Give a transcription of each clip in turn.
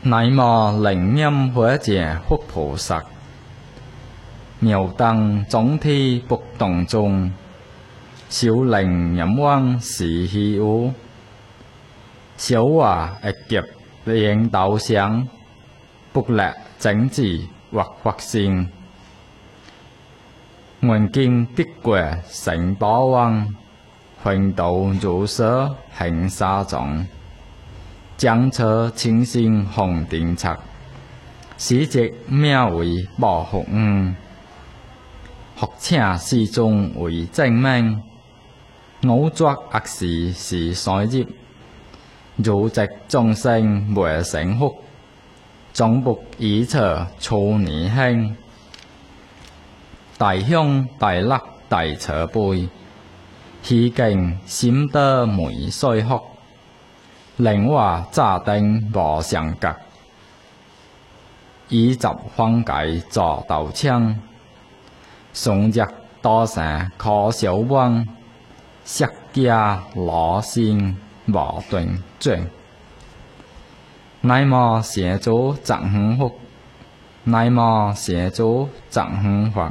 乃末灵念火者佛菩萨，妙当总体不动中，小灵念往是虚有，小话一劫领导相，不立整治或发性。愿经得过成宝王，混道如舍行沙种。将车清心红定策，时节妙为保护学请始终为正命，我作恶事是衰业，如值众生未成福，总不以此处年轻。大香大乐大车杯，虚敬心得梅水福。令我炸灯无相隔，以集方界作斗枪，送入多山可小王，石家罗心无断转。乃末邪主增幸福，乃末邪主增幸福，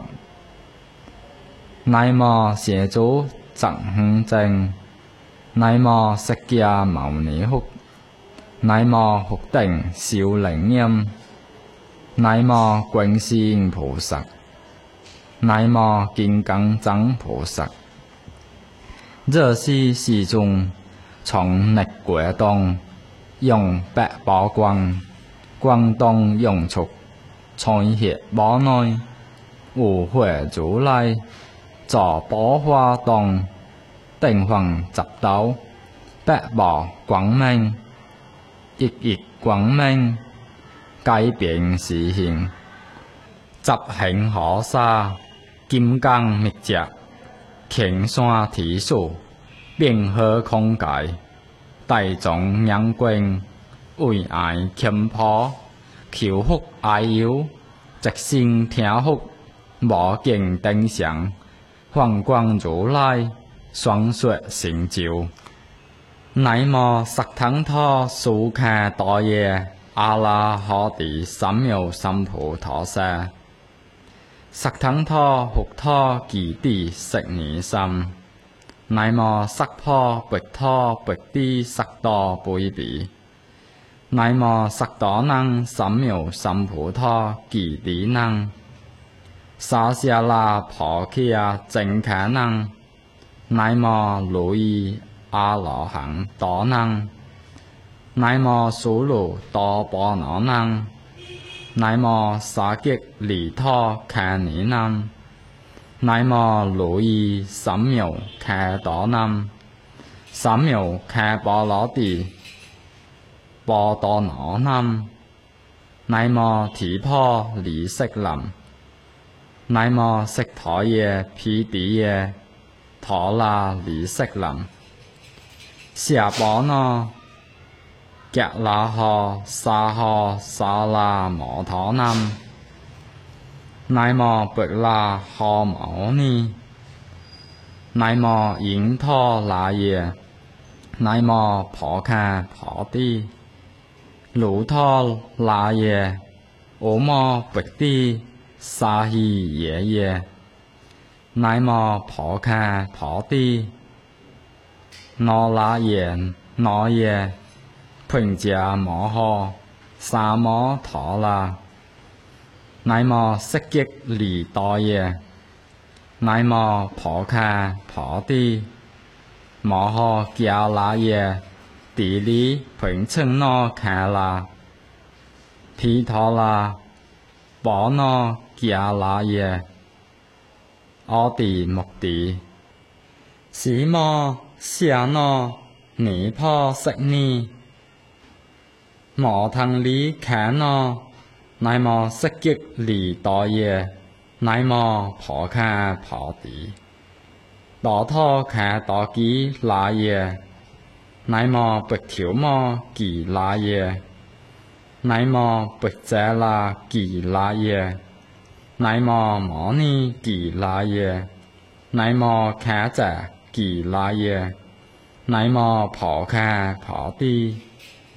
乃末邪主增幸正。乃末释迦牟尼佛，乃末福定少灵念，乃末观世音菩萨，乃末金刚藏菩萨。这是时中从逆国动，用百宝光，光动用出，彩血宝内，无悔如来，作宝花动。定方集斗，百宝光明，一一光明，改变时行，集行河沙，金刚密集，青山提树，冰河空界，大众阳光，为爱谦颇，求福爱忧，直心听福，无尽定常，放光如来。双说成就，乃末萨腾陀苏卡多耶阿拉哈地三藐三菩提萨，萨腾陀佛陀吉地色尼心，乃末萨婆跋陀跋地萨多卑比，乃末萨多能三藐三菩提吉地能，萨舍那婆毗亚正卡能。乃末如意阿罗汉多能，乃末苏鲁多波罗能，乃末沙吉利陀卡尼能，乃末如意三藐卡多能，三藐卡波罗地波多罗能，乃末提婆利色林，乃末悉陀耶毗底耶。陀那利色林，舍波那，格拉哈沙哈沙那摩陀南，乃末跋那哈摩尼，乃末因陀那耶，乃末婆卡婆地，卢陀那耶，乌摩跋地沙希耶耶。乃末婆卡婆地，那拉耶那耶，贫迦摩诃萨摩陀那，乃末悉吉利多耶，乃末婆卡婆地，摩诃迦那耶，地利贫称那卡那，毗陀那，波那迦那耶。阿地目地，西摩夏那尼婆色尼，摩腾利卡那，乃末悉吉利多耶，乃末婆卡婆地，多陀卡多吉那耶，乃末跋条摩吉那耶，乃末跋遮那吉那耶。乃末摩尼吉那耶，乃末卡扎吉那耶，乃末婆卡婆地，地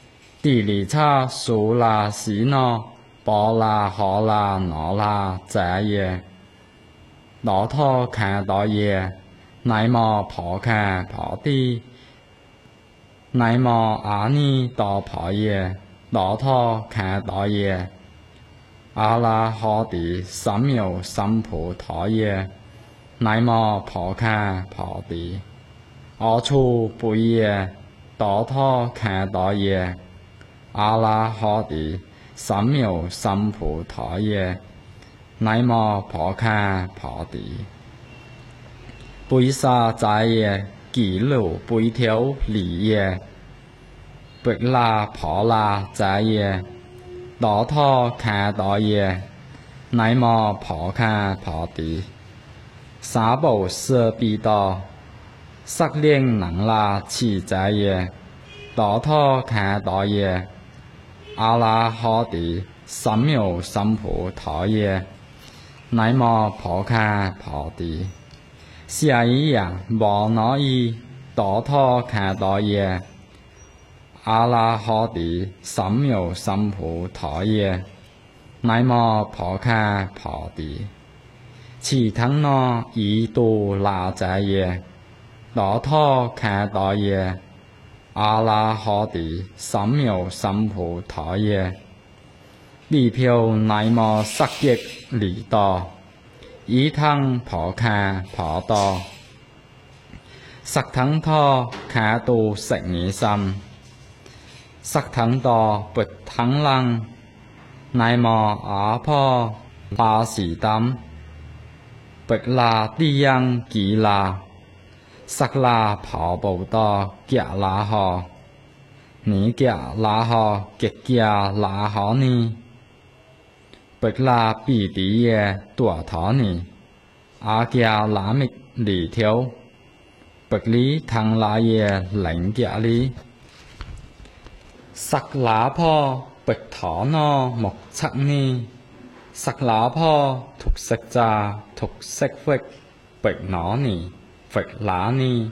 地理差苏拉西诺波拉荷拉诺拉在耶，老托看到耶，乃么跑看跑地，乃么阿尼到跑耶，老托看到耶，阿拉好地三藐三菩提耶，乃么跑看跑地，我处不耶，老托看到耶。阿拉好地三藐三菩提耶，乃么跑看跑地，背沙在耶，记录背条理耶，不拉跑拉在耶，老托看到耶，乃么跑看跑地，三宝舍彼道，色令能拉起在耶，老托看到耶。阿拉好地三藐三菩提耶，乃么跑看跑地，下一样无那伊多托看到耶，阿拉好地三藐三菩提耶，乃么跑看跑地，其他那伊度拉在耶，多托看到耶。阿拉好地三藐三菩提耶，利票乃么色益利多，伊通跑看跑多，色通托看度食你心，色通多不通人，乃么阿婆拉時擔，不拉地樣記拉。sắc la跑步多夾拉河，你夾拉河極夾拉河呢？不拉比啲嘢多頭呢？阿夾拉咪離條，不離藤拉嘢零夾哩。sắc拉破不頭呢目測呢？sắc拉破ถูก食炸ถูก食ฟึก不攞呢？Phật lá ni,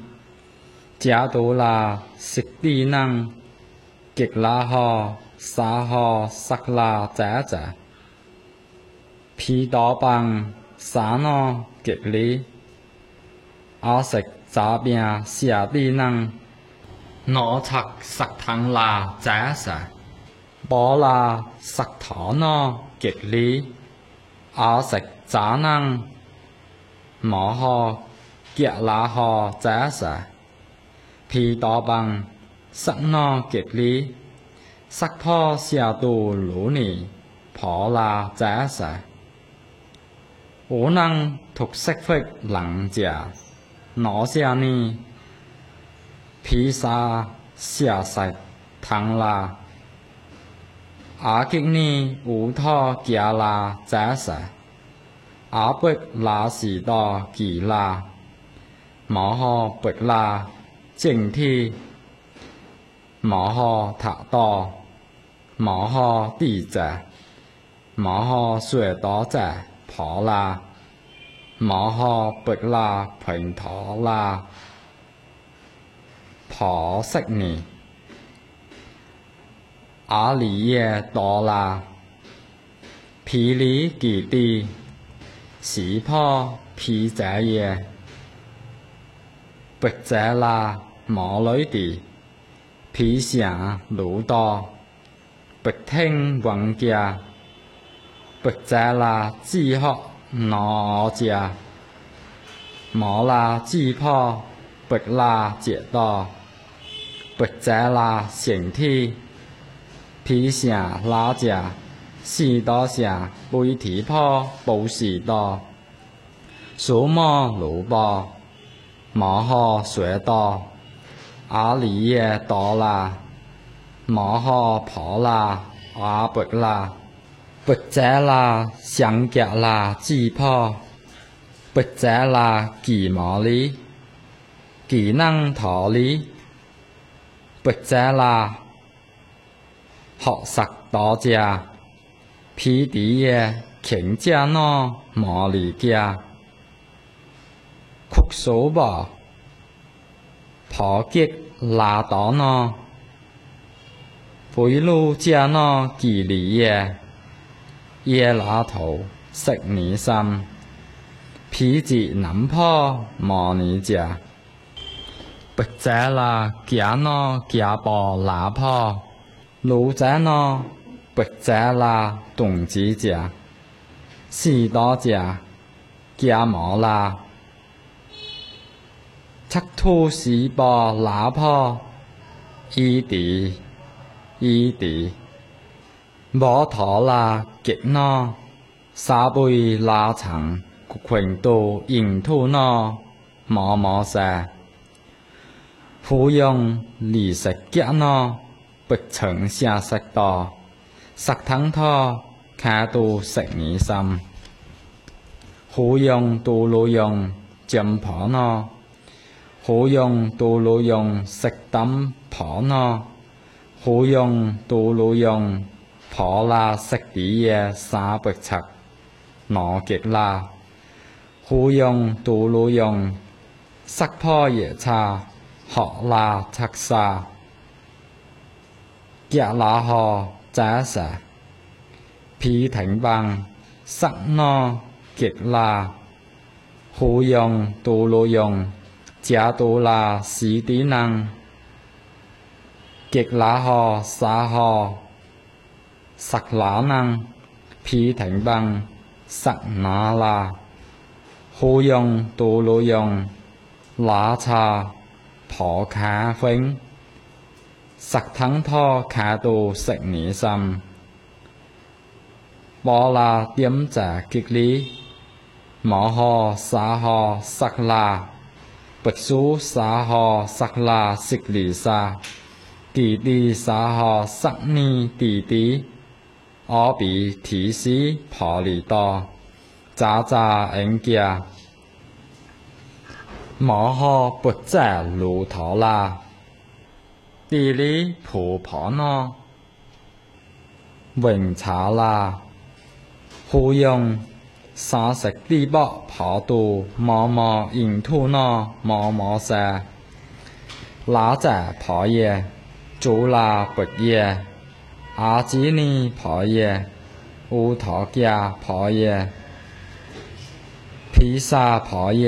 cha tu la xích đi năng, kịch la ho, sắc la trả trả. Phi đó bằng, xá no, kịch lý. Áo sạch trả bia xả đi năng, nó chắc sắc thăng la trả trả. Bó la sắc thỏ no, kịch lý. Áo sạch trả năng, mỏ ho, kia lá ho giá xã, phi đó bằng sắc no kiệt lý, sắc tho xia tu lũ nì, phó la giá xã, ủ năng thuộc sắc phích lặng giả, nó xia ni, phi xa xia sạch thăng la, á kích ni ủ tho kia la giá xã, á bích la xì đo kỳ la. Mỏ ho bực la, chỉnh thi, mỏ ho thả to, mỏ ho tỉ trả, mỏ ho xuể đó trả, phó la, mỏ ho bực la, phình thó la, phó sách nì. Á lý ye đó la, phí lý kỳ ti, xí po, phí trả ye. Bực trẻ là mỏ lối đi, phí xả lũ to, bực thanh vọng kia, bực trẻ là chi họ nó chia, mỏ là chi po, bực là chế to, bực trẻ là xiển thi, phí xả lá chia, xì đó xả bùi thí po bầu xì to, số mò lũ bò. Mỏ ho xuế to, á lý ye to la, mỏ ho phó la, á bực la, bực trẻ la, xiang kia la, chi po, bực trẻ la, kỳ mỏ lý, kỳ năng thọ lý, bực trẻ la, họ sắc to chia, phí tí ye, khiển chia no, mỏ lý kia. Khúc số bỏ, phó kiệt là đó no, 背路家那几里耶，耶拉头食你心，皮子南坡莫你家，不在啦家那家婆拉坡，路在那不在啦东子家，西多家家莫啦。ชักทูสีปอหลาพ่ออีตีบ่ถอลาเก็กนอสาบุยลาฉังกุเขวงตูอิงทูนอหมอแสผู้ยงหลี食เกียนอปึกเฉิงเสีย食ต่อสักทั้งท่อแค่ตู食นี้ซ้ำผู้ยงตูลูยงจำผอนอhữu用tu lưu用食等婆呢，hữu用tu lưu用婆啦食啲嘢300尺，攞極啦，hữu用tu lưu用食破嘢茶，學啦拆沙，夾啦河扎實，皮停棒食呢極啦，hữu用tu lưu用家ตูลาสีตีนังเกกลาหอสาหอสักหลานังพีแถงบังสักนาลาหูยงตูลูยงลาชาผอขาเฟ้งสักทั้งท่อขาตู食你心ปอลาเตรียมจะกิกลีหมอหอสาหอสักลาบกสูสาหอสักลาสิกลีซาตีตีสาหอสักนีตีออบีทีสีพอลีตอจ้าเอ็งเกียหมอหอปุจแจลูทอลาตีลีผูผอนอเว่งชาลาหูยงสา食啲卜跑到摸沿途呢摸些，哪隻跑嘢，做啦不嘢，阿子呢跑嘢，烏托家跑嘢，披薩跑嘢，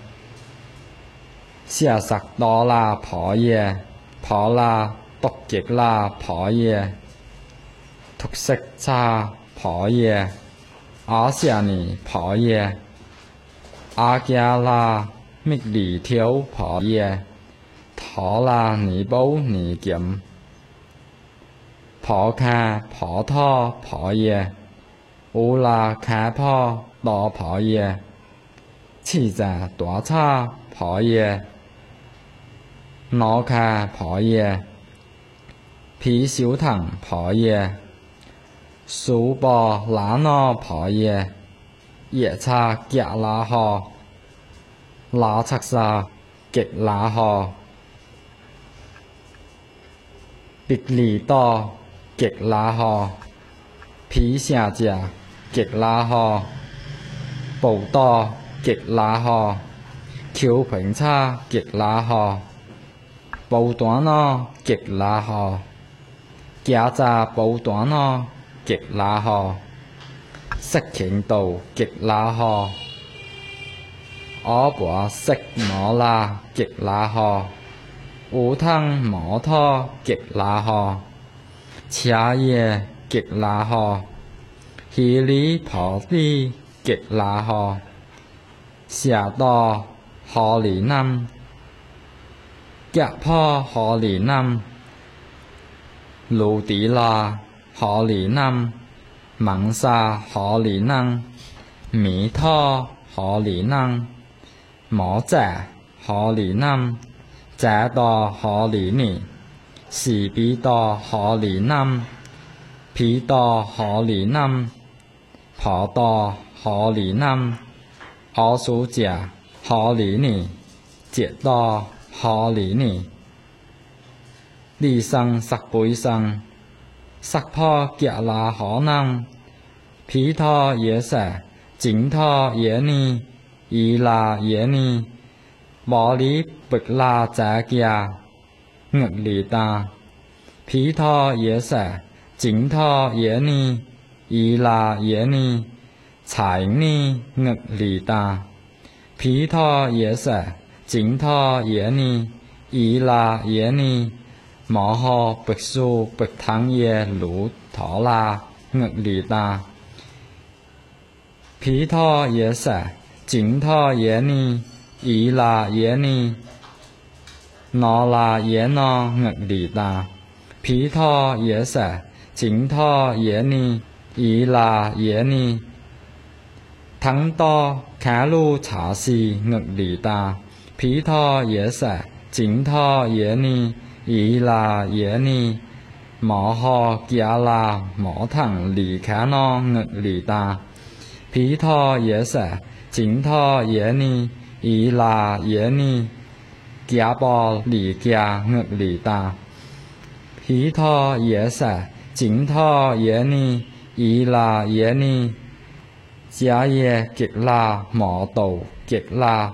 寫實多啦跑嘢，跑啦獨極啦跑嘢，ทุก食茶跑嘢。อาเซียนีผอเยอาเกียลามิกหลีเทียวผอเยถอลาหนีเบ้าหนีเกียมผอคาผอท่อผอเยอูลาคาพ่อตอผอเยชีจ่าตัวชาผอเยนอคาผอเยผีสิวถังผอเยสูปอหลานอผอเยเยชาเกียลาหอลาชักซาเกกลาหอปิกหลีต่อเกกลาหอผีเสียเจียเกกลาหอปูต่อเกกลาหอคิวผิงชาเกกลาหอปูตัวนอเกกลาหอเกียจาปูตัวนอ極拉河，色情道極拉河，我把色摸啦極拉河，烏湯摸拖極拉河，茶葉極拉河，稀里泡啲極拉河，寫多河里南，夾破河里南，路地啦。หอหลีน้ำมังซาหอหลีนังหมีท่อหอหลีนังหมอแจ่หอหลีน้ำแจ่ตอหอหลีนี่สีปีตอหอหลีน้ำผีตอหอหลีน้ำผอตอหอหลีน้ำออสูเจียหอหลีนี่เจียตอหอหลีนี่ลีซังสักปุยซังสักพ่อเกียลาหอนังผีท่อเยแสจิงท่อเยนีอีลาเยนีบอลีปึกลาแจเกียเงึกลีตา毗陀耶舍，净陀耶尼，伊那耶尼，财尼ngực lì ta. Phí tho耶舍，净陀耶尼，伊那耶尼，摩诃bịch su bịch thắng耶lũ thọ la ngực lì ta. Phí tho耶舍，净陀耶尼，伊那耶尼，nó là耶nó ngực lì ta. Phí tho耶舍，净陀耶尼，伊那耶尼, thắng to khá lu trả xì ngực lì ta. Phí tho耶舍, chính tho耶ni, ý là耶ni, mỏ ho kia là mỏ thẳng lì khá no ngực lì ta. Phí tho耶舍, chính tho耶ni, ý là耶ni, kia bò lì kia ngực lì ta. Phí tho耶舍, chính tho耶ni, ý là耶ni, giá ye kiệt la mỏ tàu kiệt la.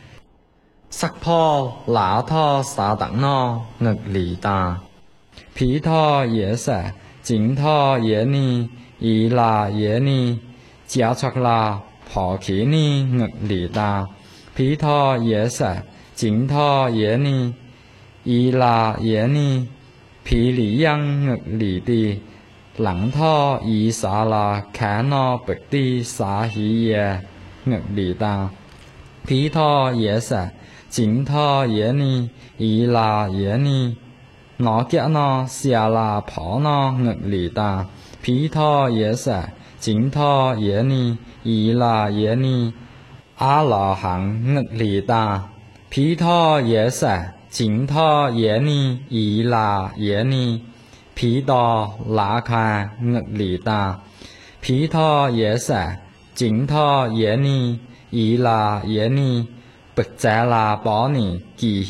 Sắc pho lá tho xá tặng no ngực lì ta. Phí tho耶舍, chính tho耶ni, ý là耶ni, giá chắc la phó khí ni ngực lì ta. Phí tho耶舍, chính tho耶ni, ý là耶ni, phí lý yang ngực lì ti. Lắng tho ý xá là khá no bịch ti xá hí ye ngực lì ta. Phí tho耶舍, chính tho耶ni, ý là耶ni, nó kia no xia là phó no ngực lì ta. Phí tho耶舍, chính tho耶ni, ý là耶ni, a la hằng ngực lì ta. Phí tho耶舍, chính tho耶ni, ý là耶ni, phí đo lá kha ngực lì ta. Phí tho耶舍, chính tho耶ni, ý là耶ni, bịch trẻ là bỏ nì kỳ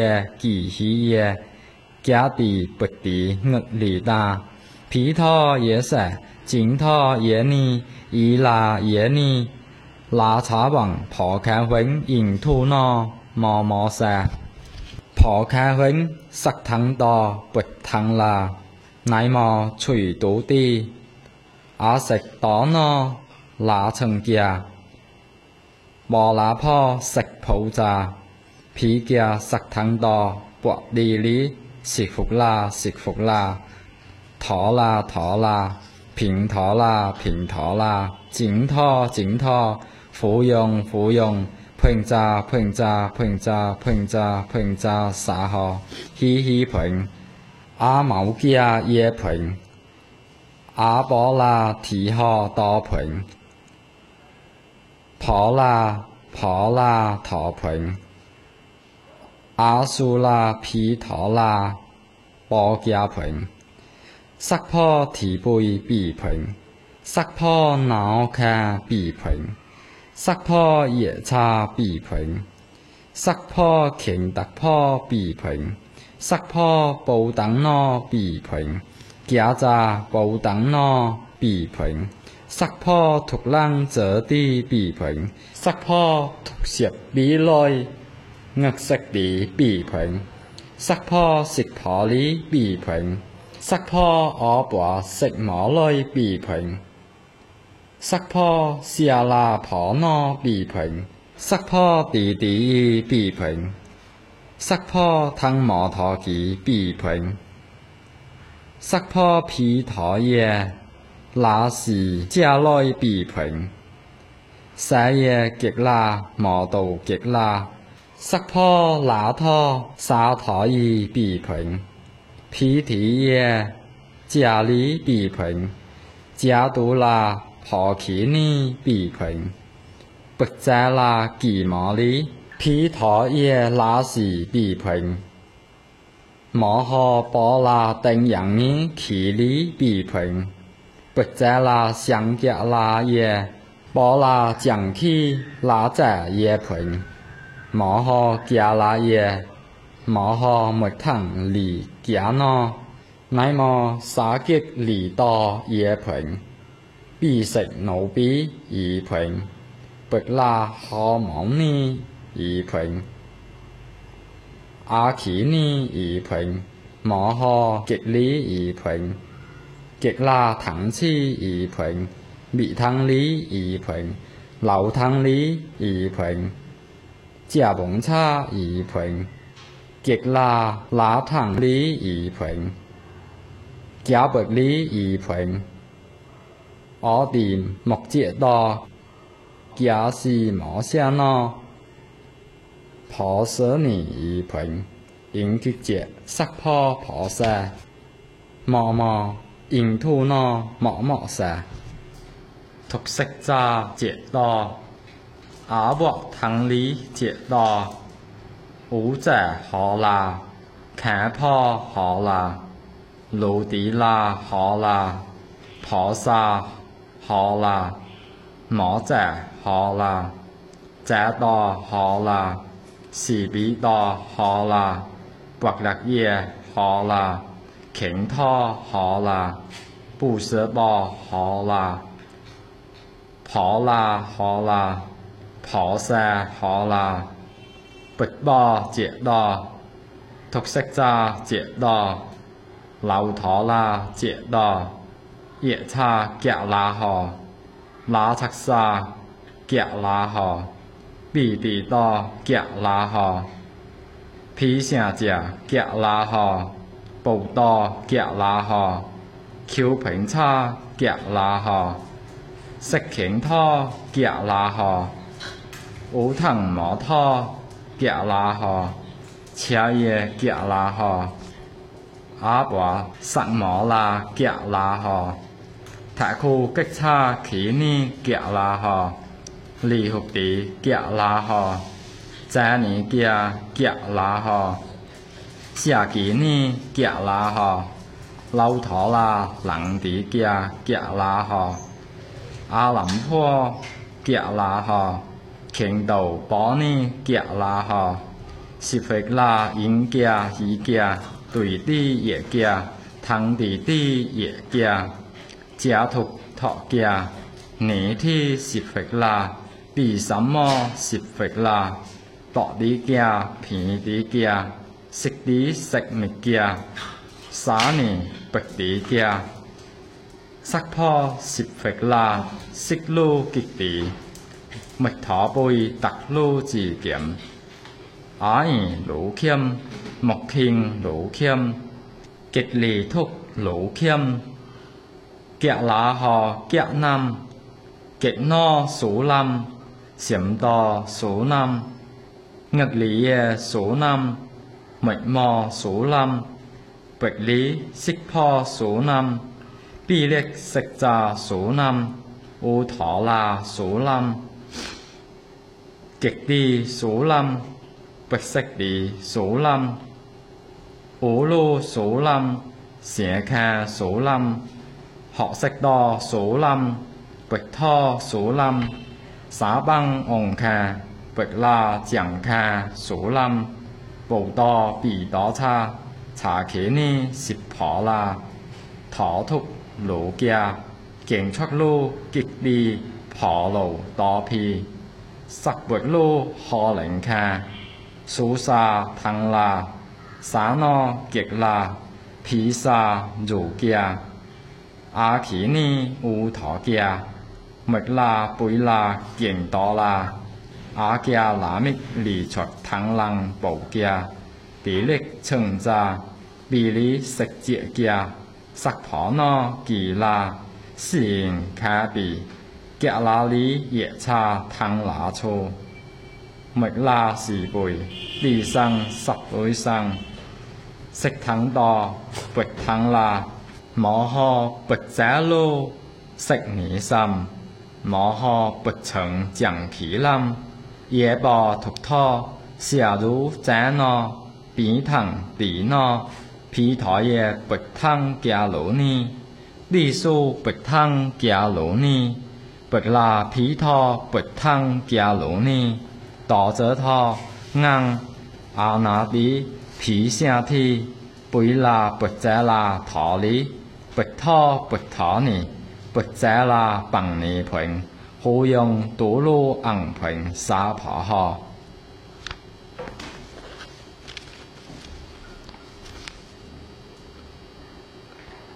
hí ye, giá tì bịch tì ngực lì ta. Phí tho耶舍, chính tho耶ni, ý là耶ni, lá trả bằng phó khá huấn in thu no mò mò xa. Phó khá huấn sắc thắng to bịch thắng là, nãy mò chùi tủ ti, á sạch tó no lá chân kia. Bò lá pho sạch phẫu trà, phí kia sắc thắng to bọt đi lý, xịt phục la, thỏ la, phỉnh thỏ la, chính tho, phú yong, phênh cha, xá hò, hí phênh. Á mẫu kia ye phênh, á bó la thí hò to phênh. Phó la thọ phênh, á su la phí thọ la, bó kia phênh. Sắc pho thí bùi bì phênh, sắc pho náo kha bì phênh, sắc pho ye cha bì phênh, sắc pho khéng đặc pho bì phênh, sắc pho bầu đắng no bì phênh, gia gia bầu đắng no bì phênh. Sắc pho thuộc lăng trở đi bì phênh, sắc pho thuộc xiệp bí lôi, ngực sắc đi bì phênh, sắc pho xịt phó lý bì phênh, sắc pho ó bỏ xịt mỏ lôi bì phênh, sắc pho xia la phó no bì phênh, sắc pho tì tì bì phênh, sắc pho thăng mỏ thọ kỳ bì phênh, sắc pho phí thọ ye, lá xì gia lôi bì phênh, xá ye kiệt la mò đầu kiệt la, sắc pho lá tho xá thọ y bì phênh, phí thí ye gia lý bì phênh, gia tú la phó khí ni bì phênh, bịch trẻ la kỳ mò lý, phí thọ ye lá xì bì phênh, mò ho bó la tên yang ni khí lý bì phênh. Bịch trẻ là xiang kia la ye, bó la chẳng khi lá trẻ ye phênh. Mỏ ho kia la ye, mỏ ho mực thẳng lì kia no, nãy mò xá kiệt lì to ye phênh. Bì sạch nấu bí y phênh, bịch la ho mỏng ni y phênh, á khí ni y phênh, mỏ ho kiệt lý ý phình kiệt la thẳng chi ý phình bị thăng lý ý phình lão thăng lý ý phình chia bóng cha ý phình kiệt la lá thẳng lý ý phình giá bậc lý ý phình ó tìm mọc triệt đo giá xì mỏ xa no phó sớ nỉ ý phình yến kích triệt sắc phó phó xa mò mò yến thu no mỏ mỏ xa thuộc sách ra triệt đo á bộ thắng lý triệt đo ú trẻ họ là khá phó họ là lũ tí là họ là phó xa họ là mỏ trẻ họ là trẻ đo họ là xì bí đo họ là bạc lạc ye họ là khỉnh tho họ là bù sơ bò họ là phó xa họ là bịch bò triệt đo thuộc sách ra triệt đo lão thọ la triệt đo ye cha kẹo la họ lá chắc xa kẹo la họ bị bị đo kẹo la họ phí xa chả kẹo la họ bầu đo kẹo la họ khiếu phỉnh cha kẹo la họ sách khỉnh tho kẹo la họ ú thẳng mỏ tho kẹo la họ chia ye kẹo la họ á bỏ sẵn mỏ la kẹo la họ thả khu cách cha khí ni kẹo la họ lì hụt tí kẹo la họ cha ní kia kẹo la họ xia ký ni kẹo la họ lâu thọ la lặng tí kia kẹo la họ á lắm thua kẹo la họ khen đầu bó ni kẹo la họ xịp phết la yến kia hí kia tùy đi ye kia thắng tí đi ye kia giá thục thọ kia nỉ thi xịp phết la bị sắm mò xịp phết la tọ tí kia phí tí kia xích tí xích mịch kia xá nỉ bạch tí kia sắc pho xịp phết la xích lưu kịch tí mịch thọ bôi tặc lưu chỉ kiểm á ỉ lũ khiêm mộc hình lũ khiêm kịch lì thúc lũ khiêm kẹo lá hò kẹo năm kịch no số năm xiểm đò số năm ngật lý số năm mệnh mò số năm bạch lý xích pho số năm bi liệt sạch trà số năm u thọ là số năm kịch đi số năm bạch sạch đi số năm ú lô số năm xẻ kha số năm họ sạch đo số năm bạch tho số năm xá băng ổng kha bạch la chẳng kha số năm bầu đo bị đó cha trả khế ni xịp phó la thỏ thúc lỗ kia kiện chắc lô kịch đi phó lầu đo phi sắc bạch lô họ lệnh kha số xa thăng la xá no kiệt la phí xa rủ kia á khí ni u thọ kia mạch la bùi la kiện đó la á kia lá mịch lì chọt thăng lăng bầu kia tỷ lệ chừng ra bị lý sạch dịa kia sắc phó no kỳ la xỉn khá bì kẹo lá lý ye cha thăng lá chô mạch la xì bùi lì sang sắp đối sang sạch thắng đo bạch thắng la mỏ ho bạch giá lô sạch nỉ xăm mỏ ho bạch chẳng chẳng khí lâm ye bò thuộc tho xỉa rú giá no bí thẳng bí no phí thọ ye bạch thăng kia lỗ ni đi su bạch thăng kia lỗ ni bạch la phí tho bạch thăng kia lỗ ni tỏ giờ tho ngang á ná bí phí xa thi bùi la bạch giá la thọ lý bạch tho bạch thọ ni bạch giá la bằng ni phình hồ用tổ lô ẳng phình xa phỏ ho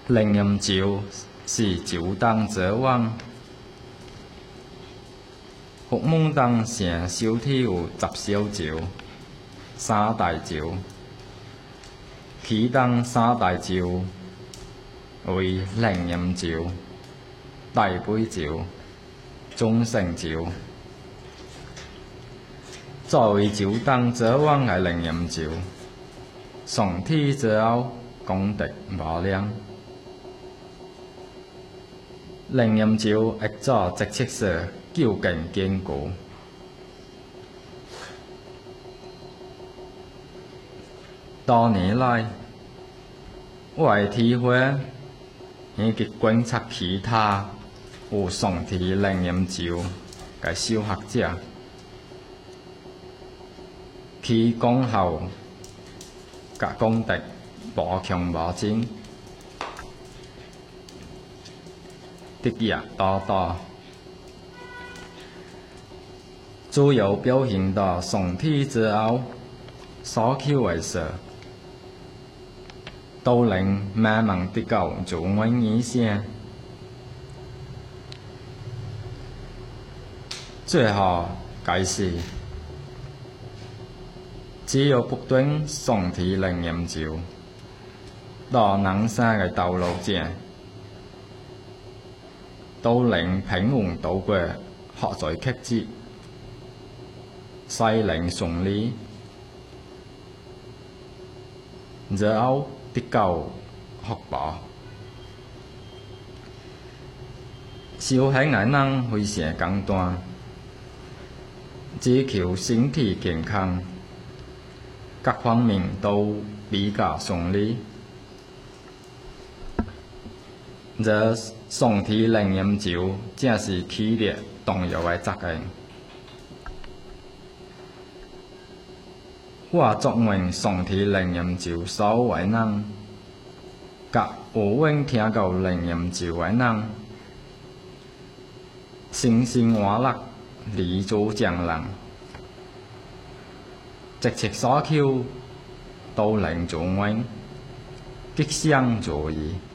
靈飲酒是酒當者王，學問當成小體有10小酒，3大酒，其當3大酒為靈飲酒、大杯酒、眾聖酒。作為酒當者王嘅靈飲酒，上天之後功德無量。靈飲酒亦做積切時究竟堅固。多年來，我嘅體會以及觀察其他有上天靈飲酒嘅修學者，其功效甲功德無窮無盡，得業多多，主要表現到上天之後所求嘅事，都能慢慢得到主恩意聲。最後解釋，只有不斷上天靈飲酒，到人生嘅道路上，都能平穩度過學在曲折，勢能順利，然後得到福報。修行嘅人非常簡單，只求身體健康，各方面都比較順利。而上天靈飲酒正是起了重要嘅責任。我作為上天靈飲酒所有嘅人，甲有緣聽到靈飲酒嘅人，心生歡樂，利主將人，一切所求都能如願，吉祥如意。